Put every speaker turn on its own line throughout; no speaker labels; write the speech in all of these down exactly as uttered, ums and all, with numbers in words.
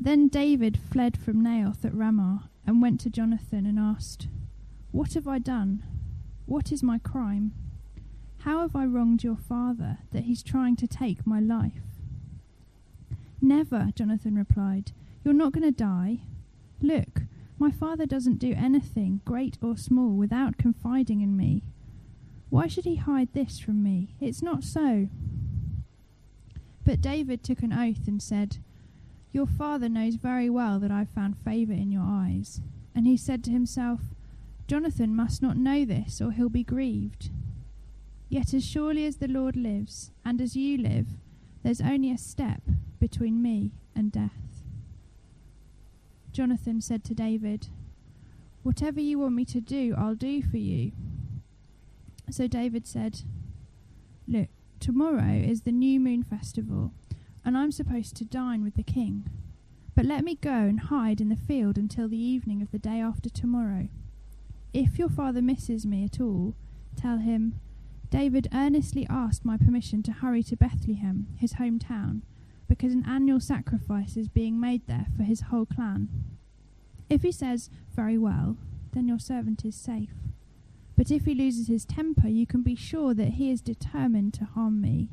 Then David fled from Naioth at Ramah and went to Jonathan and asked, "What have I done? What is my crime? How have I wronged your father that he's trying to take my life?" "Never," Jonathan replied. "You're not going to die. Look, my father doesn't do anything, great or small, without confiding in me. Why should he hide this from me? It's not so." But David took an oath and said, "Your father knows very well that I've found favour in your eyes." And he said to himself, "Jonathan must not know this, or he'll be grieved. Yet as surely as the Lord lives, and as you live, there's only a step between me and death." Jonathan said to David, "Whatever you want me to do, I'll do for you." So David said, "Look, tomorrow is the new moon festival, and I'm supposed to dine with the king. But let me go and hide in the field until the evening of the day after tomorrow. If your father misses me at all, tell him, 'David earnestly asked my permission to hurry to Bethlehem, his hometown, because an annual sacrifice is being made there for his whole clan.' If he says, 'Very well,' then your servant is safe. But if he loses his temper, you can be sure that he is determined to harm me.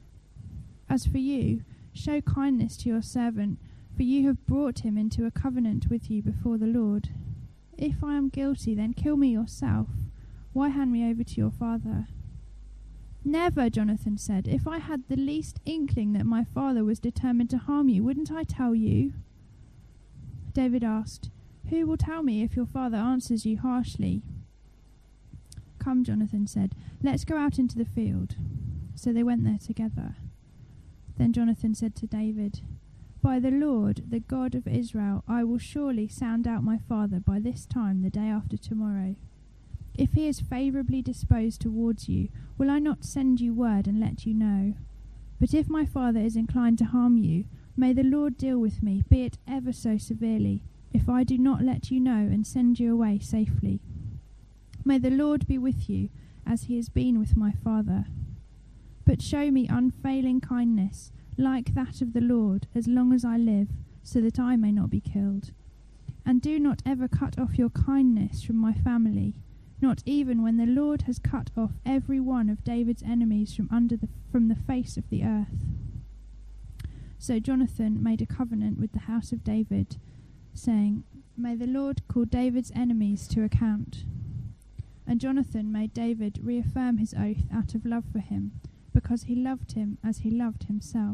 As for you, show kindness to your servant, for you have brought him into a covenant with you before the Lord. If I am guilty, then kill me yourself. Why hand me over to your father?" "Never," Jonathan said. "If I had the least inkling that my father was determined to harm you, wouldn't I tell you?" David asked, "Who will tell me if your father answers you harshly?" "Come," Jonathan said, "let's go out into the field." So they went there together. Then Jonathan said to David, "By the Lord, the God of Israel, I will surely sound out my father by this time the day after tomorrow. If he is favourably disposed towards you, will I not send you word and let you know? But if my father is inclined to harm you, may the Lord deal with me, be it ever so severely, if I do not let you know and send you away safely. May the Lord be with you, as he has been with my father. But show me unfailing kindness, like that of the Lord, as long as I live, so that I may not be killed. And do not ever cut off your kindness from my family, not even when the Lord has cut off every one of David's enemies from under the from the face of the earth." So Jonathan made a covenant with the house of David, saying, "May the Lord call David's enemies to account." And Jonathan made David reaffirm his oath out of love for him, because he loved him as he loved himself.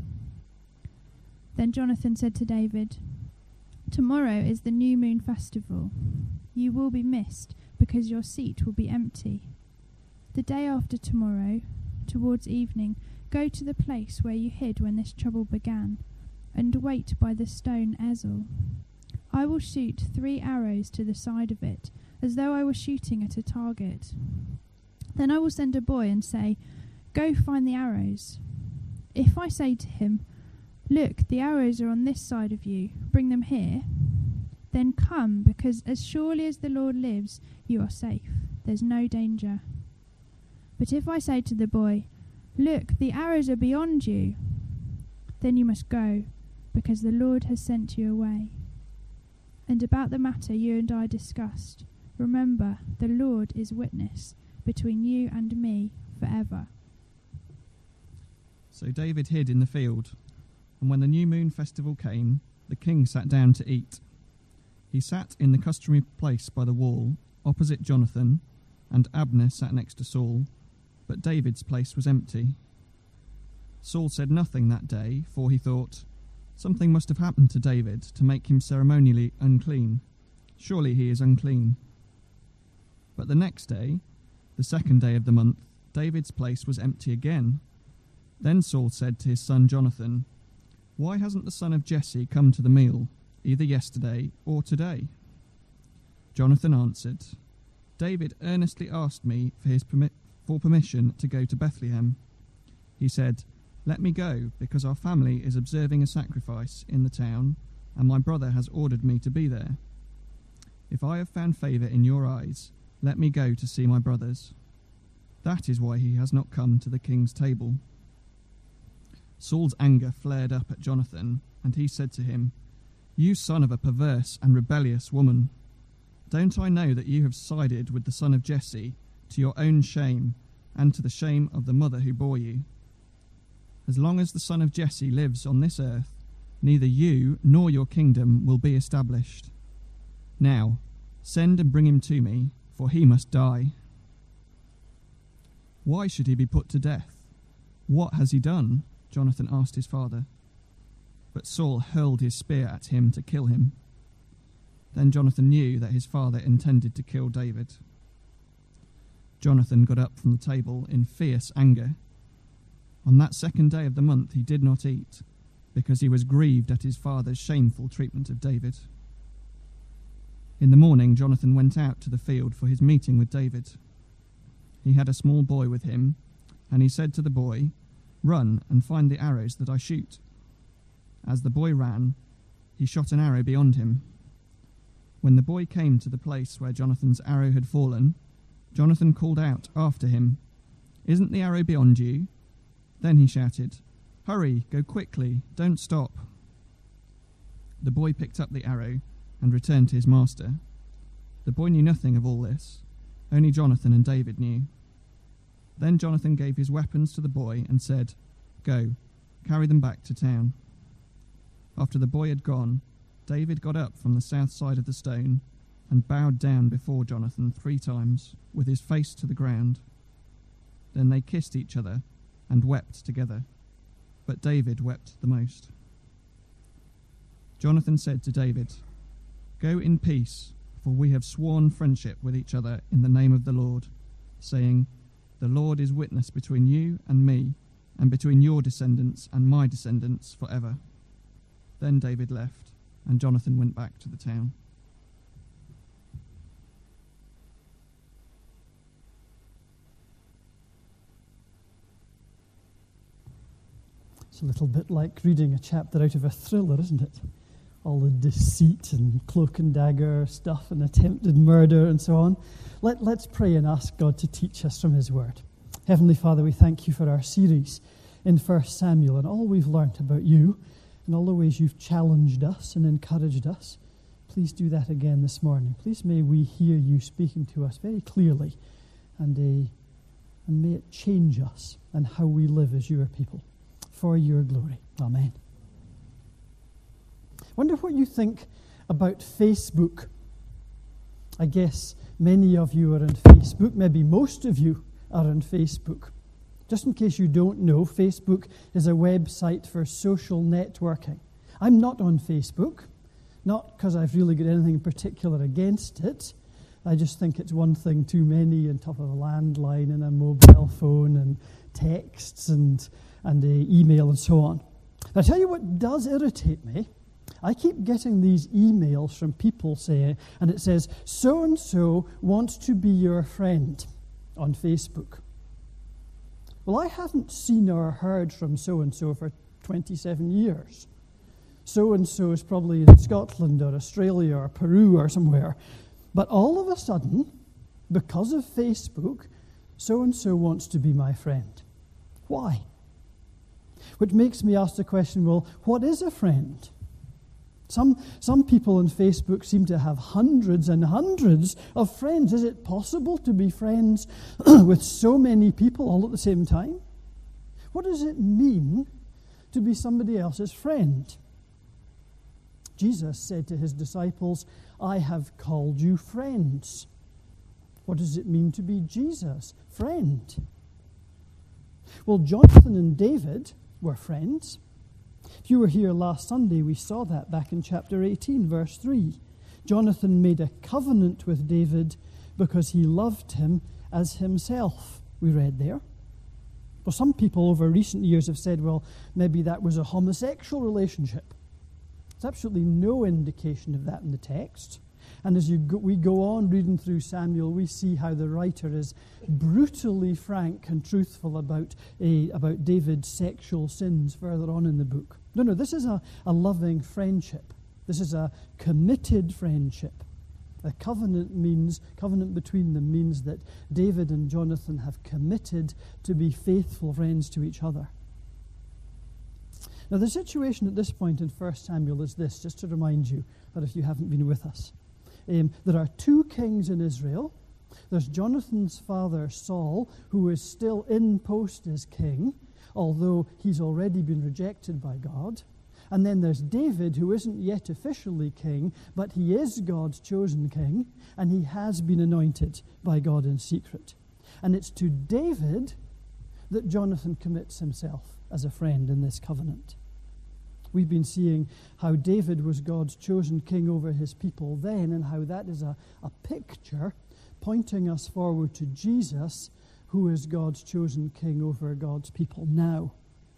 Then Jonathan said to David, "Tomorrow is the new moon festival. You will be missed, because your seat will be empty. The day after tomorrow, towards evening, go to the place where you hid when this trouble began, and wait by the stone Ezel. I will shoot three arrows to the side of it, as though I were shooting at a target. Then I will send a boy and say, 'Go find the arrows.' If I say to him, 'Look, the arrows are on this side of you, bring them here,' then come, because as surely as the Lord lives, you are safe. There's no danger. But if I say to the boy, 'Look, the arrows are beyond you,' then you must go, because the Lord has sent you away. And about the matter you and I discussed, remember, the Lord is witness between you and me forever."
So David hid in the field, and when the new moon festival came, the king sat down to eat. He sat in the customary place by the wall, opposite Jonathan, and Abner sat next to Saul, but David's place was empty. Saul said nothing that day, for he thought, "Something must have happened to David to make him ceremonially unclean. Surely he is unclean." But the next day, the second day of the month, David's place was empty again. Then Saul said to his son Jonathan, "Why hasn't the son of Jesse come to the meal, either yesterday or today?" Jonathan answered, "David earnestly asked me for his permi- for permission to go to Bethlehem. He said, 'Let me go, because our family is observing a sacrifice in the town, and my brother has ordered me to be there. If I have found favour in your eyes, let me go to see my brothers.' That is why he has not come to the king's table." Saul's anger flared up at Jonathan, and he said to him, "You son of a perverse and rebellious woman, don't I know that you have sided with the son of Jesse to your own shame and to the shame of the mother who bore you? As long as the son of Jesse lives on this earth, neither you nor your kingdom will be established. Now, send and bring him to me, for he must die." "Why should he be put to death? What has he done?" Jonathan asked his father. But Saul hurled his spear at him to kill him. Then Jonathan knew that his father intended to kill David. Jonathan got up from the table in fierce anger. On that second day of the month he did not eat, because he was grieved at his father's shameful treatment of David. In the morning Jonathan went out to the field for his meeting with David. He had a small boy with him, and he said to the boy, "Run and find the arrows that I shoot." As the boy ran, he shot an arrow beyond him. When the boy came to the place where Jonathan's arrow had fallen, Jonathan called out after him, "Isn't the arrow beyond you?" Then he shouted, "Hurry, go quickly, don't stop." The boy picked up the arrow and returned to his master. The boy knew nothing of all this. Only Jonathan and David knew. Then Jonathan gave his weapons to the boy and said, "Go, carry them back to town." After the boy had gone, David got up from the south side of the stone and bowed down before Jonathan three times, with his face to the ground. Then they kissed each other and wept together, but David wept the most. Jonathan said to David, "Go in peace, for we have sworn friendship with each other in the name of the Lord, saying, 'The Lord is witness between you and me, and between your descendants and my descendants forever.'" Then David left, and Jonathan went back to the town.
It's a little bit like reading a chapter out of a thriller, isn't it? All the deceit and cloak and dagger stuff and attempted murder and so on. Let, let's pray and ask God to teach us from his word. Heavenly Father, we thank you for our series in First Samuel and all we've learnt about you and all the ways you've challenged us and encouraged us. Please do that again this morning. Please may we hear you speaking to us very clearly, and, uh, and may it change us and how we live as your people. For your glory. Amen. I wonder what you think about Facebook. I guess many of you are on Facebook. Maybe most of you are on Facebook. Just in case you don't know, Facebook is a website for social networking. I'm not on Facebook, not because I've really got anything in particular against it. I just think it's one thing too many on top of a landline and a mobile phone and texts and and uh, email and so on. I'll tell you what does irritate me. I keep getting these emails from people saying, and it says, "So-and-so wants to be your friend" on Facebook. Well, I haven't seen or heard from so-and-so for twenty-seven years. So-and-so is probably in Scotland or Australia or Peru or somewhere. But all of a sudden, because of Facebook, so-and-so wants to be my friend. Why? Which makes me ask the question, well, what is a friend? Some, some people on Facebook seem to have hundreds and hundreds of friends. Is it possible to be friends with so many people all at the same time? What does it mean to be somebody else's friend? Jesus said to his disciples, "I have called you friends." What does it mean to be Jesus' friend? Well, Jonathan and David were friends. If you were here last Sunday, we saw that back in chapter eighteen, verse three. Jonathan made a covenant with David because he loved him as himself, we read there. Well, some people over recent years have said, well, maybe that was a homosexual relationship. There's absolutely no indication of that in the text. And as you go, we go on reading through Samuel, we see how the writer is brutally frank and truthful about, a, about David's sexual sins further on in the book. No, no, this is a, a loving friendship. This is a committed friendship. A covenant means, covenant between them means that David and Jonathan have committed to be faithful friends to each other. Now, the situation at this point in First Samuel is this, just to remind you that if you haven't been with us. Um, there are two kings in Israel. There's Jonathan's father, Saul, who is still in post as king, although he's already been rejected by God. And then there's David, who isn't yet officially king, but he is God's chosen king, and he has been anointed by God in secret. And it's to David that Jonathan commits himself as a friend in this covenant. We've been seeing how David was God's chosen king over his people then, and how that is a, a picture pointing us forward to Jesus, who is God's chosen king over God's people now.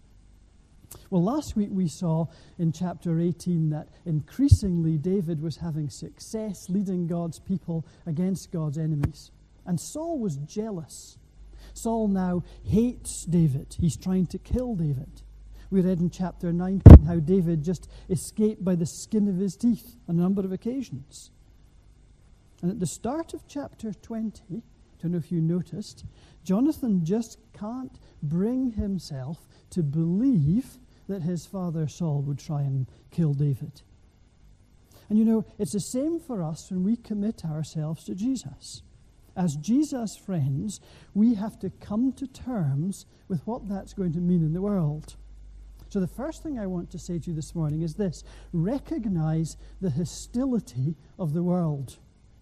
Well, last week we saw in chapter eighteen that increasingly David was having success leading God's people against God's enemies. And Saul was jealous. Saul now hates David. He's trying to kill David. We read in chapter nineteen how David just escaped by the skin of his teeth on a number of occasions. And at the start of chapter twenty, I don't know if you noticed, Jonathan just can't bring himself to believe that his father Saul would try and kill David. And you know, it's the same for us when we commit ourselves to Jesus. As Jesus' friends, we have to come to terms with what that's going to mean in the world. So the first thing I want to say to you this morning is this: recognize the hostility of the world.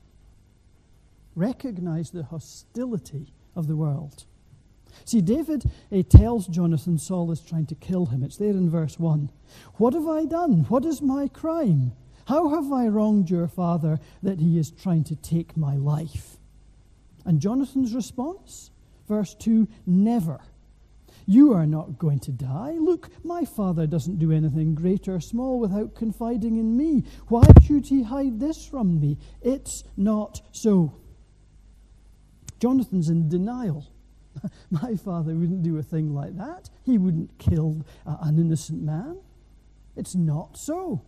Recognize the hostility of the world. See, David uh, tells Jonathan Saul is trying to kill him. It's there in verse one. What have I done? What is my crime? How have I wronged your father that he is trying to take my life? And Jonathan's response? Verse two, never. You are not going to die. Look, my father doesn't do anything great or small without confiding in me. Why should he hide this from me? It's not so. Jonathan's in denial. My father wouldn't do a thing like that. He wouldn't kill uh, an innocent man. It's not so.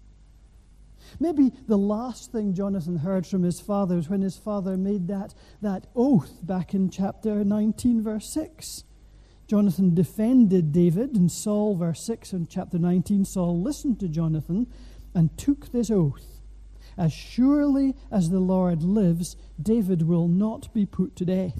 Maybe the last thing Jonathan heard from his father was when his father made that, that oath back in chapter nineteen, verse six. Jonathan defended David, and Saul, verse six in chapter nineteen, Saul listened to Jonathan and took this oath. As surely as the Lord lives, David will not be put to death.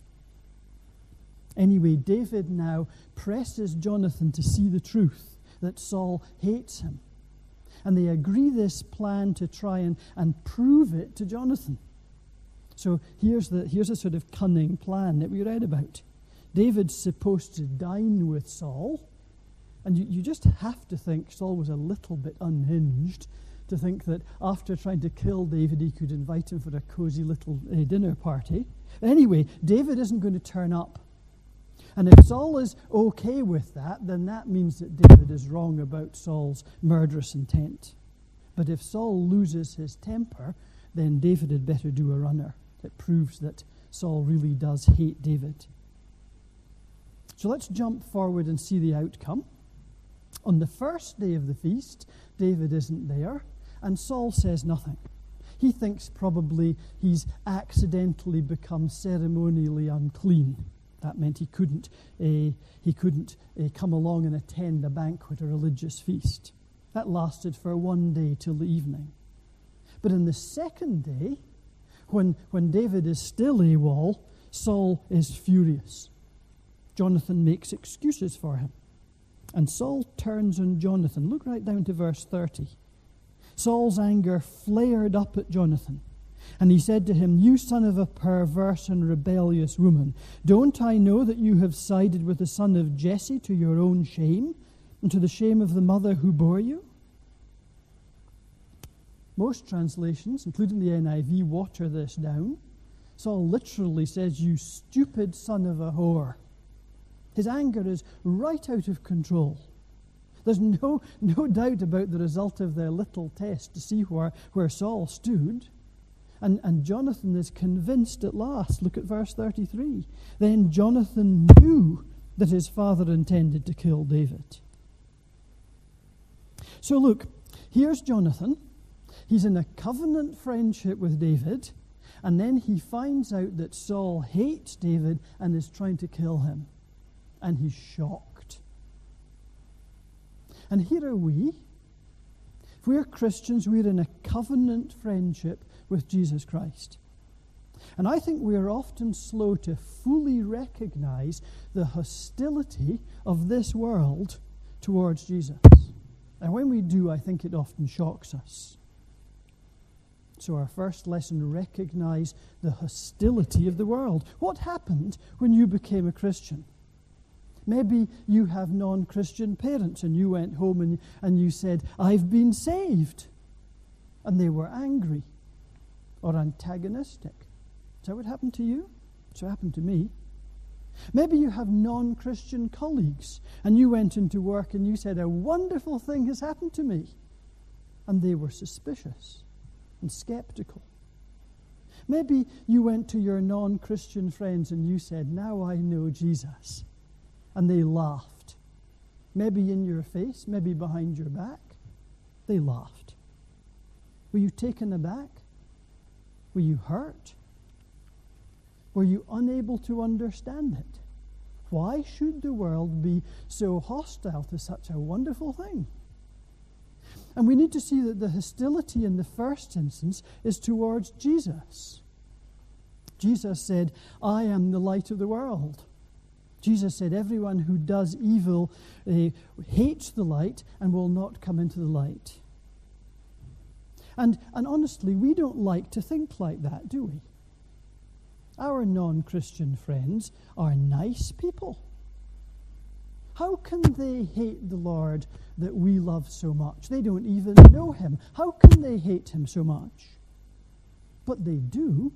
Anyway, David now presses Jonathan to see the truth, that Saul hates him. And they agree this plan to try and, and prove it to Jonathan. So here's the here's a sort of cunning plan that we read about. David's supposed to dine with Saul, and you, you just have to think Saul was a little bit unhinged to think that after trying to kill David, he could invite him for a cozy little uh, dinner party. Anyway, David isn't going to turn up. And if Saul is okay with that, then that means that David is wrong about Saul's murderous intent. But if Saul loses his temper, then David had better do a runner. It proves that Saul really does hate David. So let's jump forward and see the outcome. On the first day of the feast, David isn't there, and Saul says nothing. He thinks probably he's accidentally become ceremonially unclean. That meant he couldn't, uh, he couldn't uh, come along and attend a banquet or religious feast. That lasted for one day till the evening. But in the second day, when, when David is still AWOL, Saul is furious. Jonathan makes excuses for him. And Saul turns on Jonathan. Look right down to verse thirty. Saul's anger flared up at Jonathan. And he said to him, "You son of a perverse and rebellious woman, don't I know that you have sided with the son of Jesse to your own shame, and to the shame of the mother who bore you?" Most translations, including the N I V, water this down. Saul literally says, "You stupid son of a whore." His anger is right out of control. There's no, no doubt about the result of their little test to see where, where Saul stood. And, and Jonathan is convinced at last. Look at verse thirty-three. Then Jonathan knew that his father intended to kill David. So look, here's Jonathan. He's in a covenant friendship with David, and then he finds out that Saul hates David and is trying to kill him. And he's shocked. And here are we. If we're Christians, we're in a covenant friendship with Jesus Christ. And I think we are often slow to fully recognize the hostility of this world towards Jesus. And when we do, I think it often shocks us. So our first lesson, recognize the hostility of the world. What happened when you became a Christian? Maybe you have non-Christian parents and you went home and, and you said, I've been saved. And they were angry or antagonistic. Is that what happened to you? That's what happened to me. Maybe you have non-Christian colleagues and you went into work and you said, a wonderful thing has happened to me. And they were suspicious and skeptical. Maybe you went to your non-Christian friends and you said, now I know Jesus. And they laughed. Maybe in your face, maybe behind your back. They laughed. Were you taken aback? Were you hurt? Were you unable to understand it? Why should the world be so hostile to such a wonderful thing? And we need to see that the hostility in the first instance is towards Jesus. Jesus said, I am the light of the world. Jesus said, everyone who does evil uh, hates the light and will not come into the light. And, and honestly, we don't like to think like that, do we? Our non-Christian friends are nice people. How can they hate the Lord that we love so much? They don't even know him. How can they hate him so much? But they do.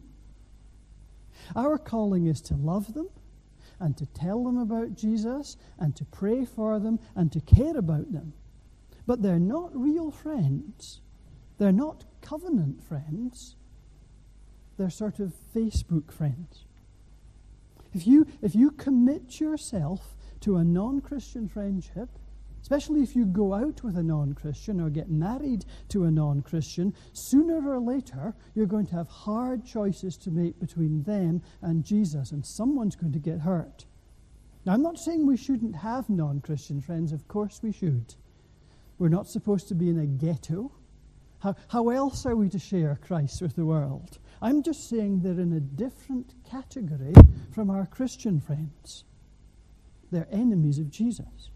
Our calling is to love them and to tell them about Jesus and to pray for them and to care about them. But they're not real friends. They're not covenant friends. They're sort of Facebook friends. If you, if you commit yourself to a non-Christian friendship, especially if you go out with a non-Christian or get married to a non-Christian, sooner or later you're going to have hard choices to make between them and Jesus, and someone's going to get hurt. Now, I'm not saying we shouldn't have non-Christian friends. Of course we should. We're not supposed to be in a ghetto. How, how else are we to share Christ with the world? I'm just saying they're in a different category from our Christian friends. They're enemies of Jesus.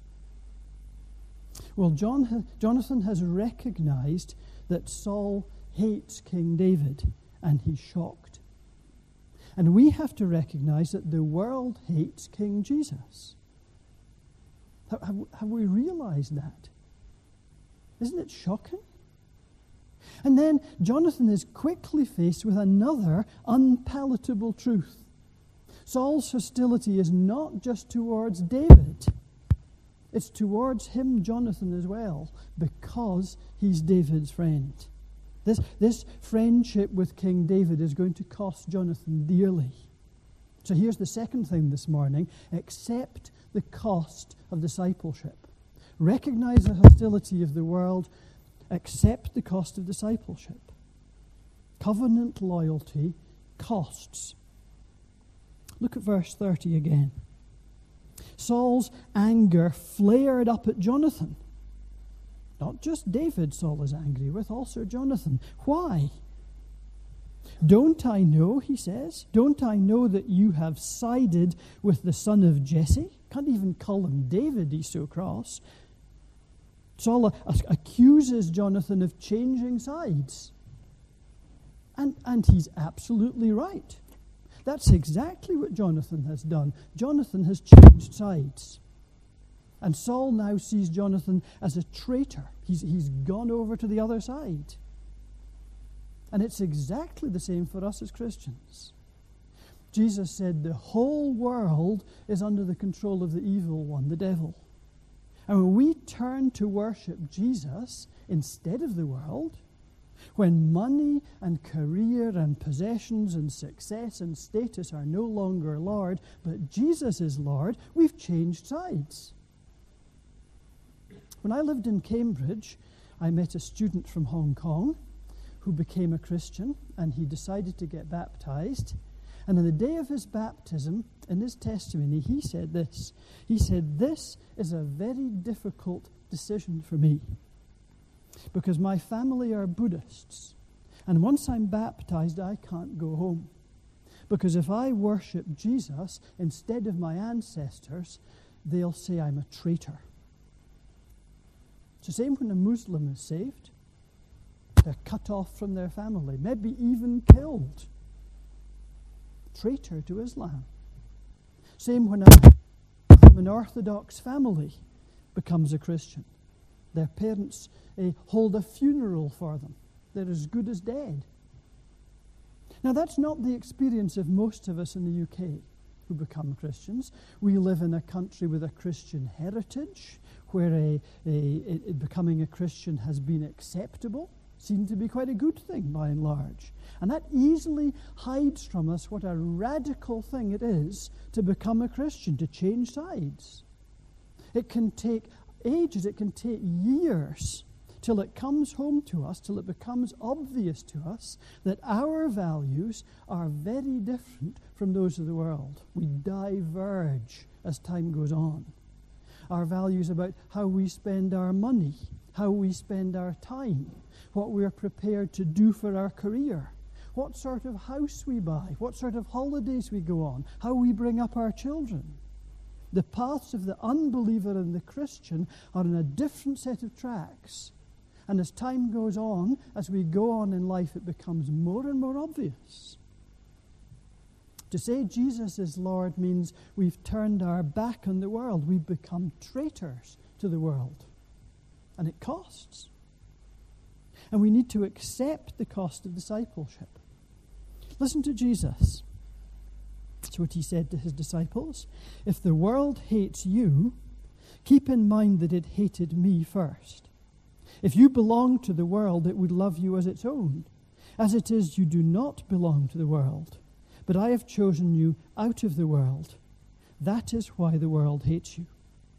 Well, John, Jonathan has recognized that Saul hates King David, and he's shocked. And we have to recognize that the world hates King Jesus. Have, have, have we realized that? Isn't it shocking? And then Jonathan is quickly faced with another unpalatable truth. Saul's hostility is not just towards David. It's towards him, Jonathan, as well, because he's David's friend. This, this friendship with King David is going to cost Jonathan dearly. So here's the second thing this morning. Accept the cost of discipleship. Recognize the hostility of the world. Accept the cost of discipleship. Covenant loyalty costs. Look at verse thirty again. Saul's anger flared up at Jonathan. Not just David Saul is angry with, also Jonathan. Why? Don't I know, he says, don't I know that you have sided with the son of Jesse? Can't even call him David, he's so cross. Saul accuses Jonathan of changing sides. And, and he's absolutely right. That's exactly what Jonathan has done. Jonathan has changed sides. And Saul now sees Jonathan as a traitor. He's, he's gone over to the other side. And it's exactly the same for us as Christians. Jesus said the whole world is under the control of the evil one, the devil. And when we turn to worship Jesus instead of the world, when money and career and possessions and success and status are no longer Lord, but Jesus is Lord, we've changed sides. When I lived in Cambridge, I met a student from Hong Kong who became a Christian, and he decided to get baptized. And on the day of his baptism, in his testimony, he said this. He said, "This is a very difficult decision for me. Because my family are Buddhists. And once I'm baptized, I can't go home. Because if I worship Jesus instead of my ancestors, they'll say I'm a traitor. It's the same when a Muslim is saved. They're cut off from their family, maybe even killed. Traitor to Islam. Same when a from an Orthodox family becomes a Christian. Their parents uh, hold a funeral for them. They're as good as dead. Now, that's not the experience of most of us in the U K who become Christians. We live in a country with a Christian heritage where a, a, a, becoming a Christian has been acceptable, seen to be quite a good thing by and large. And that easily hides from us what a radical thing it is to become a Christian, to change sides. It can take ages, it can take years till it comes home to us, till it becomes obvious to us that our values are very different from those of the world. We diverge as time goes on. Our values about how we spend our money, how we spend our time, what we're prepared to do for our career, what sort of house we buy, what sort of holidays we go on, how we bring up our children. The paths of the unbeliever and the Christian are on a different set of tracks. And as time goes on, as we go on in life, it becomes more and more obvious. To say Jesus is Lord means we've turned our back on the world. We've become traitors to the world. And it costs. And we need to accept the cost of discipleship. Listen to Jesus. That's what he said to his disciples. If the world hates you, keep in mind that it hated me first. If you belong to the world, it would love you as its own. As it is, you do not belong to the world, but I have chosen you out of the world. That is why the world hates you.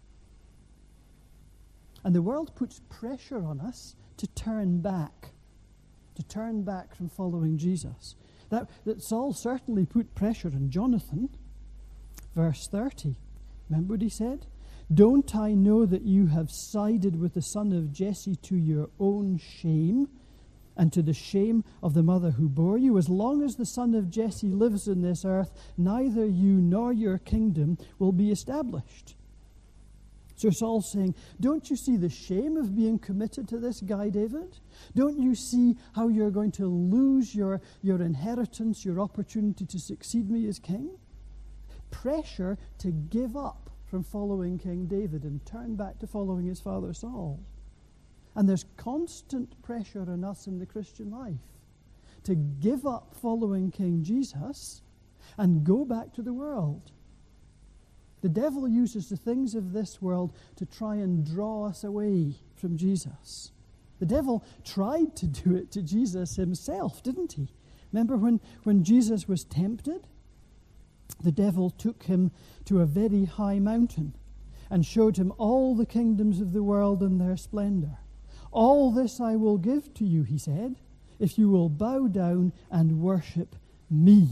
And the world puts pressure on us to turn back, to turn back from following Jesus. That, that Saul certainly put pressure on Jonathan. Verse thirty. Remember what he said? Don't I know that you have sided with the son of Jesse to your own shame and to the shame of the mother who bore you? As long as the son of Jesse lives in this earth, neither you nor your kingdom will be established. So Saul's saying, don't you see the shame of being committed to this guy, David? Don't you see how you're going to lose your, your inheritance, your opportunity to succeed me as king? Pressure to give up from following King David and turn back to following his father Saul. And there's constant pressure on us in the Christian life to give up following King Jesus and go back to the world. The devil uses the things of this world to try and draw us away from Jesus. The devil tried to do it to Jesus himself, didn't he? Remember when, when Jesus was tempted? The devil took him to a very high mountain and showed him all the kingdoms of the world and their splendor. All this I will give to you, he said, if you will bow down and worship me.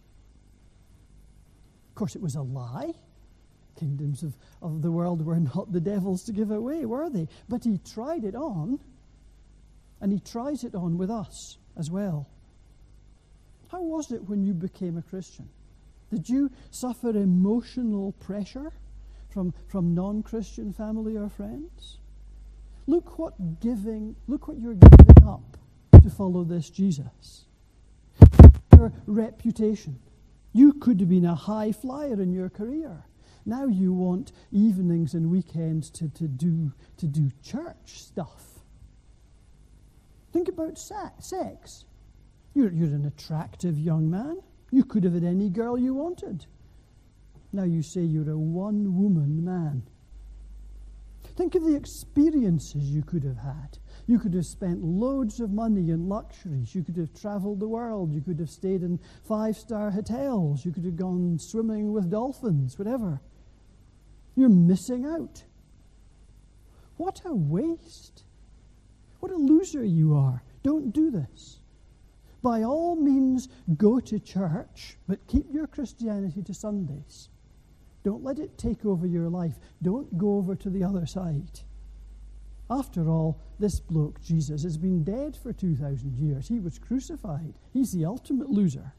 Of course, it was a lie. Kingdoms of, of the world were not the devil's to give away, were they? But he tried it on, and he tries it on with us as well. How was it when you became a Christian? Did you suffer emotional pressure from, from non-Christian family or friends? Look what giving, look what you're giving up to follow this Jesus. Your reputation. You could have been a high flyer in your career. Now you want evenings and weekends to, to do to do church stuff. Think about sa- sex. You're, you're an attractive young man. You could have had any girl you wanted. Now you say you're a one-woman man. Think of the experiences you could have had. You could have spent loads of money in luxuries. You could have traveled the world. You could have stayed in five-star hotels. You could have gone swimming with dolphins, whatever. You're missing out. What a waste. What a loser you are. Don't do this. By all means, go to church, but keep your Christianity to Sundays. Don't let it take over your life. Don't go over to the other side. After all, this bloke, Jesus, has been dead for two thousand years. He was crucified. He's the ultimate loser.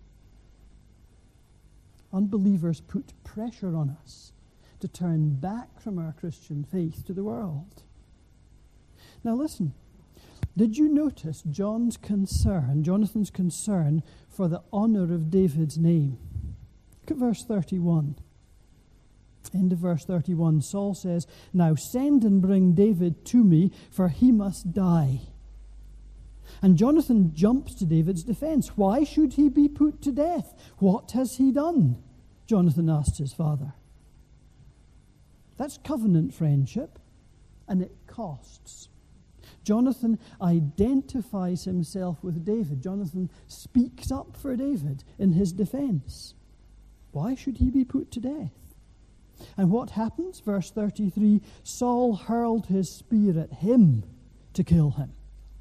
Unbelievers put pressure on us to turn back from our Christian faith to the world. Now listen, did you notice John's concern, Jonathan's concern for the honour of David's name? Look at verse thirty-one. End of verse thirty-one, Saul says, "Now send and bring David to me, for he must die." And Jonathan jumps to David's defence. "Why should he be put to death? What has he done?" Jonathan asked his father. That's covenant friendship, and it costs. Jonathan identifies himself with David. Jonathan speaks up for David in his defence. Why should he be put to death? And what happens? Verse thirty-three, Saul hurled his spear at him to kill him.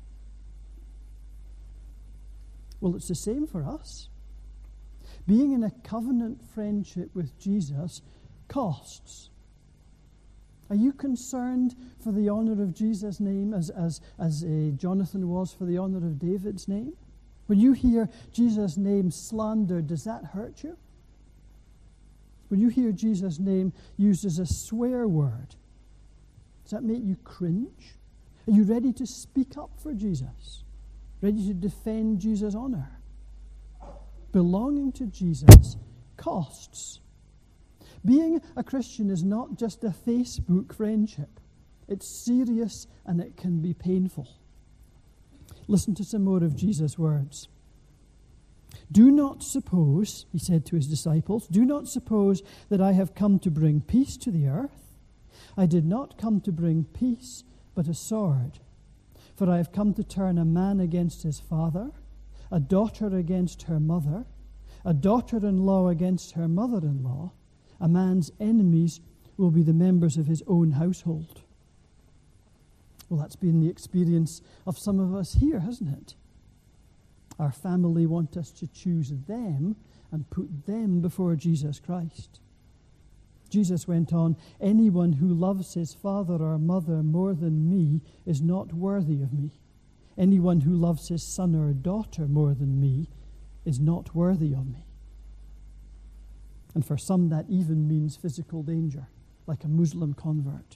Well, it's the same for us. Being in a covenant friendship with Jesus costs. Are you concerned for the honour of Jesus' name as, as, as uh, Jonathan was for the honour of David's name? When you hear Jesus' name slandered, does that hurt you? When you hear Jesus' name used as a swear word, does that make you cringe? Are you ready to speak up for Jesus? Ready to defend Jesus' honour? Belonging to Jesus costs. Being a Christian is not just a Facebook friendship. It's serious and it can be painful. Listen to some more of Jesus' words. "Do not suppose," he said to his disciples, "do not suppose that I have come to bring peace to the earth. I did not come to bring peace, but a sword. For I have come to turn a man against his father, a daughter against her mother, a daughter-in-law against her mother-in-law. A man's enemies will be the members of his own household." Well, that's been the experience of some of us here, hasn't it? Our family want us to choose them and put them before Jesus Christ. Jesus went on, "Anyone who loves his father or mother more than me is not worthy of me. Anyone who loves his son or daughter more than me is not worthy of me." And for some, that even means physical danger, like a Muslim convert.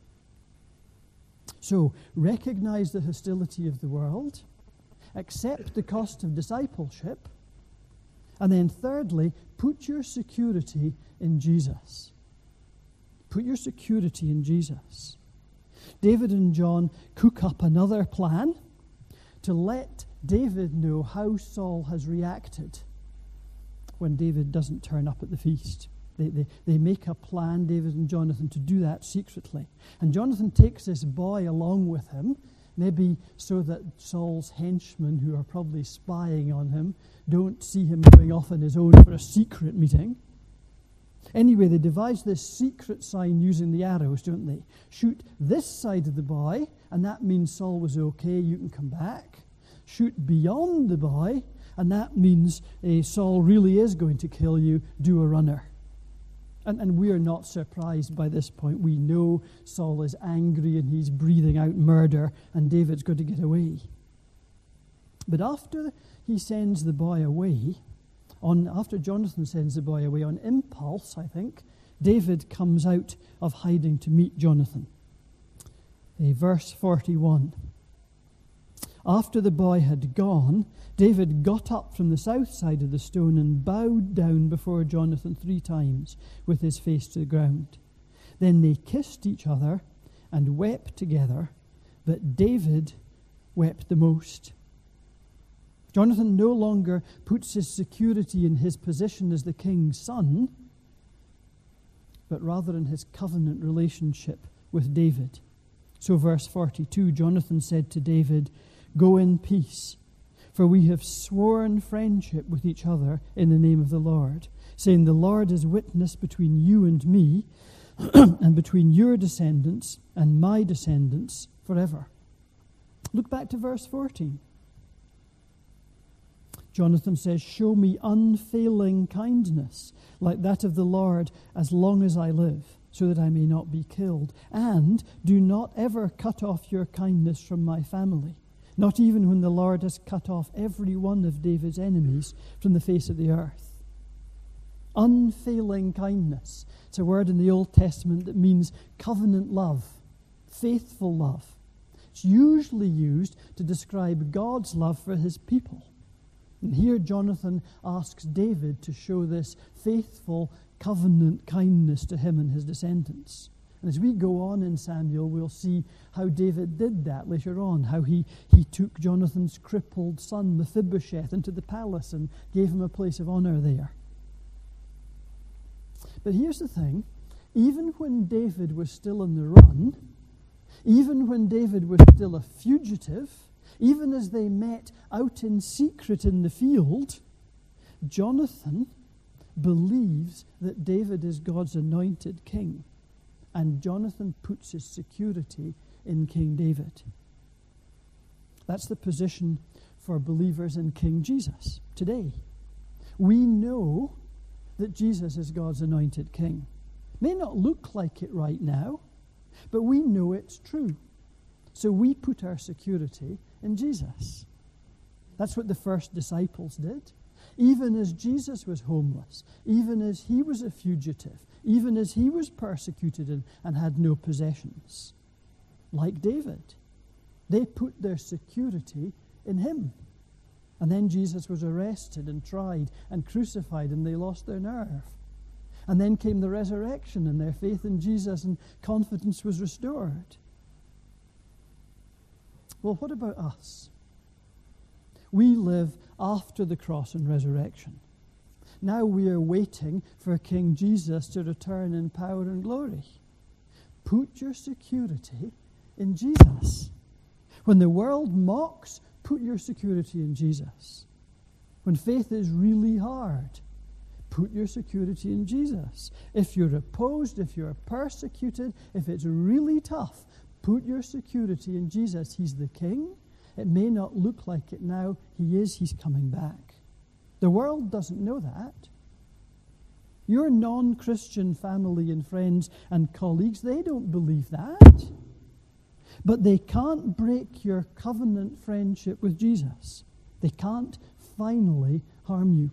So, recognize the hostility of the world, accept the cost of discipleship, and then thirdly, put your security in Jesus. Put your security in Jesus. David and John cook up another plan to let David know how Saul has reacted when David doesn't turn up at the feast. They, they, they make a plan, David and Jonathan, to do that secretly. And Jonathan takes this boy along with him, maybe so that Saul's henchmen, who are probably spying on him, don't see him going off on his own for a secret meeting. Anyway, they devise this secret sign using the arrows, don't they? Shoot this side of the boy, and that means Saul was okay, you can come back. Shoot beyond the boy, and that means uh, Saul really is going to kill you, do a runner. And, and we are not surprised by this point. We know Saul is angry and he's breathing out murder, and David's going to get away. But after he sends the boy away, on after Jonathan sends the boy away, on impulse, I think, David comes out of hiding to meet Jonathan. Uh, verse forty-one. After the boy had gone, David got up from the south side of the stone and bowed down before Jonathan three times with his face to the ground. Then they kissed each other and wept together, but David wept the most. Jonathan no longer puts his security in his position as the king's son, but rather in his covenant relationship with David. So verse forty-two, Jonathan said to David, "Go in peace, for we have sworn friendship with each other in the name of the Lord, saying, the Lord is witness between you and me, and between your descendants and my descendants forever." Look back to verse fourteen. Jonathan says, "Show me unfailing kindness, like that of the Lord, as long as I live. so that I may not be killed. And do not ever cut off your kindness from my family, not even when the Lord has cut off every one of David's enemies from the face of the earth. Unfailing kindness. It's a word in the Old Testament that means covenant love, faithful love. It's usually used to describe God's love for his people. And here Jonathan asks David to show this faithful covenant kindness to him and his descendants. And as we go on in Samuel, we'll see how David did that later on, how he, he took Jonathan's crippled son Mephibosheth into the palace and gave him a place of honor there. But here's the thing, even when David was still in the run, even when David was still a fugitive, even as they met out in secret in the field, Jonathan believes that David is God's anointed king. And Jonathan puts his security in King David. That's the position for believers in King Jesus today. We know that Jesus is God's anointed king. May not look like it right now, but we know it's true. So we put our security in Jesus. That's what the first disciples did. Even as Jesus was homeless, even as he was a fugitive, even as he was persecuted and, and had no possessions, like David, they put their security in him. And then Jesus was arrested and tried and crucified, and they lost their nerve. And then came the resurrection, and their faith in Jesus and confidence was restored. Well, what about us? We live after the cross and resurrection. Now we are waiting for King Jesus to return in power and glory. Put your security in Jesus. When the world mocks, put your security in Jesus. When faith is really hard, put your security in Jesus. If you're opposed, if you're persecuted, if it's really tough, put your security in Jesus. He's the King. It may not look like it now. He is. He's coming back. The world doesn't know that. Your non-Christian family and friends and colleagues, they don't believe that. But they can't break your covenant friendship with Jesus. They can't finally harm you.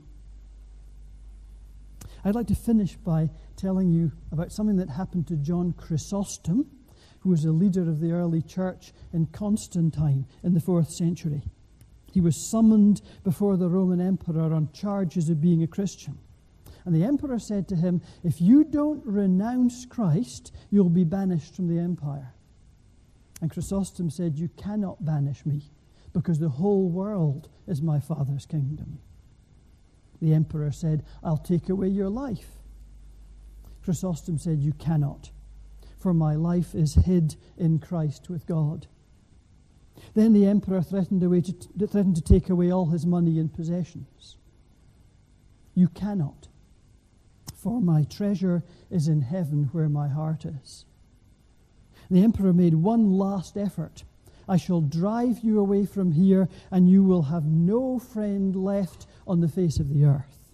I'd like to finish by telling you about something that happened to John Chrysostom, who was a leader of the early church in Constantine in the fourth century. He was summoned before the Roman emperor on charges of being a Christian. And the emperor said to him, if you don't renounce Christ, you'll be banished from the empire. And Chrysostom said, you cannot banish me, because the whole world is my Father's kingdom. The emperor said, I'll take away your life. Chrysostom said, you cannot, for my life is hid in Christ with God. Then the emperor threatened, away to, t- threatened to take away all his money and possessions. You cannot, for my treasure is in heaven where my heart is. The emperor made one last effort. I shall drive you away from here, and you will have no friend left on the face of the earth.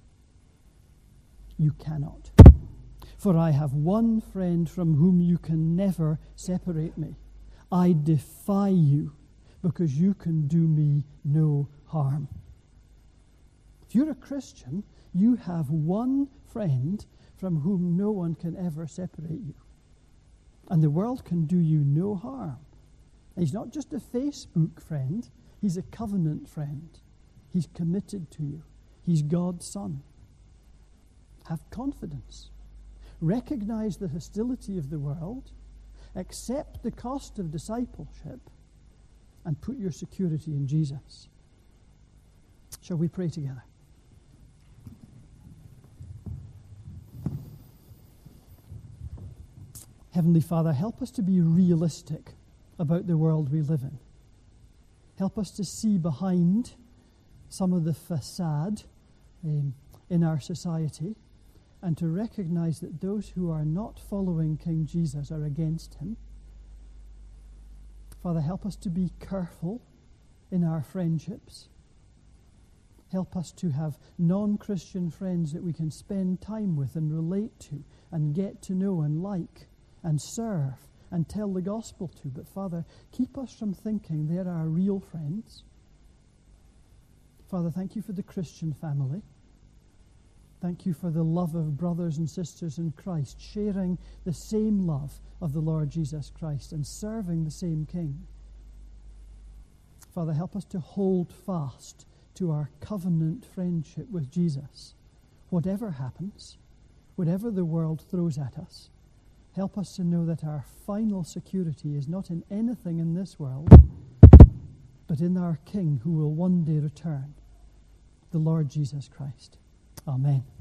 You cannot, for I have one friend from whom you can never separate me. I defy you, because you can do me no harm. If you're a Christian, you have one friend from whom no one can ever separate you. And the world can do you no harm. And he's not just a Facebook friend, he's a covenant friend. He's committed to you. He's God's son. Have confidence. Recognize the hostility of the world. Accept the cost of discipleship. And put your security in Jesus. Shall we pray together? Heavenly Father, help us to be realistic about the world we live in. Help us to see behind some of the facade um, in our society, and to recognize that those who are not following King Jesus are against him. Father, help us to be careful in our friendships. Help us to have non-Christian friends that we can spend time with and relate to and get to know and like and serve and tell the gospel to. But Father, keep us from thinking they're our real friends. Father, thank you for the Christian family. Thank you for the love of brothers and sisters in Christ, sharing the same love of the Lord Jesus Christ and serving the same King. Father, help us to hold fast to our covenant friendship with Jesus. Whatever happens, whatever the world throws at us, help us to know that our final security is not in anything in this world, but in our King who will one day return, the Lord Jesus Christ. Amen.